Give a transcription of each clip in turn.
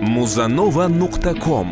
muzanova.com.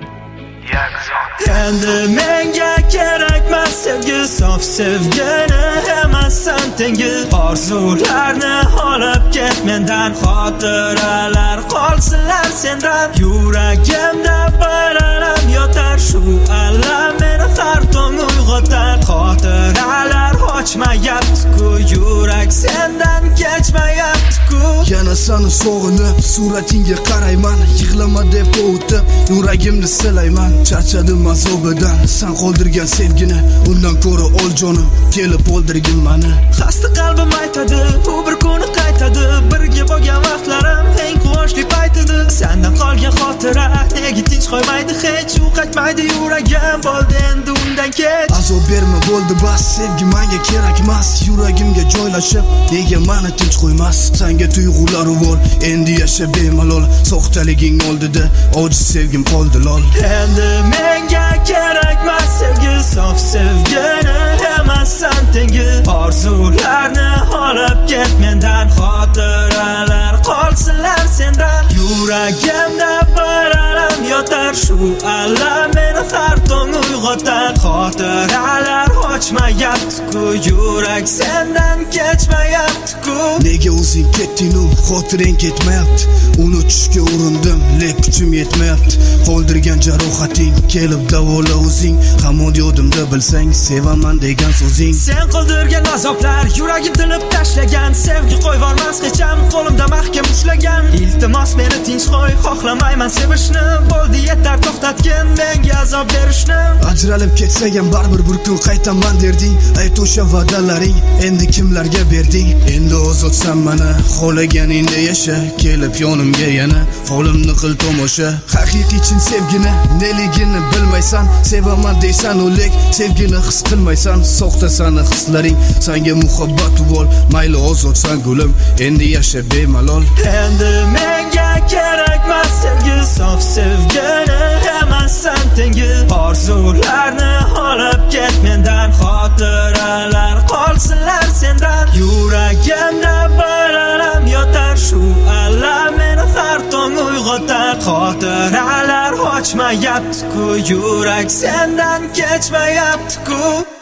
Endi menga kerakmas sevgi, sof sevgini emassan tengi. Orzularni olib ket mendan, xotiralar qolsinlar sendan. Yuragimda bir alam yotar, shu alam meni har tong uyg'otar. Xotiralar ochmayapti-ku, yurak sendan kechmayapti-ku. Yana seni sog'inib suratingga qarayman, yig'lama deb o'tib yuragimni silayman. Charchadim azobidan, sen qoldirgan sevgini, undan ko'ra ol jonim, kelib o'ldirgin meni. Xasta qalbim aytadi, u bir kuni qaytadi. Birga bo'lgan vaqtlarim eng quvonchli paytidi. Sendan qolgan xotira nega tinch qo'ymaydi hech, u qaytmaydi yuragim, bo'ldi endi undan kech. Azob berma bo'ldi bas, sevgi menga kerakmas. Yuragimga joylashib nega meni tinch qo'ymas? Senga tuyg'ular bor, endi yasha bemalol. Soxtaliging oldida ojiz sevgim qoldi lol. Endi menga kerakmas sevgi, sof sevgini emassan tengi. Orzularni olib ket mendan, xotiralar qolsinlar sendan. Yuragimda bir alam yotar, shu alam meni har tong uyg'otar. Xotiralar ochmayapti-ku, yurak sendan kechmayapti-ku. Nega o'zing ketding-u, xotiring ketmayapti. Unutishga urindim, lek kuchim yetmayapti. Qoldirgan jarohating kelib davola o'zing. Hamon yodimda bilsang, sevaman degan so'zing. Sen qoldirgan azoblar yuragim tilib tashlagan. Sevgi qo'yvormas hecham qo'limda mahkam ushlagan. Iltimos meni tinch qo'y, xohlamayman sevishni. Bo'ldi yetar, to'xtatgin menga azob berishni. Ajralib ketsam ham baribir bir kun qaytaman derding. Ayt o'sha va'dalaring endi kimlarga berding? Endi ozodsan mana, xohlaganingda yasha. Kelib yonimga yana, holimni qil tomosha. Haqiqiy chin sevgini neligini bilmaysan. Sevaman deysan o'lik, sevgini his qilmaysan. Soxta sani hislaring, senga muhabbat bol. Mayli ozodsan gulim, endi yasha bemalol. Endi menga kerakmas sevgi, sof sevgini emassan tengi. Orzularni olib ket mendan, xotiralar qolsinlar sendan. Yuragimda bir alam yotar, shu alam meni har tong uyg'otar. Xotiralar ochmayapti-ku, yurak sendan kechmayapti-ku.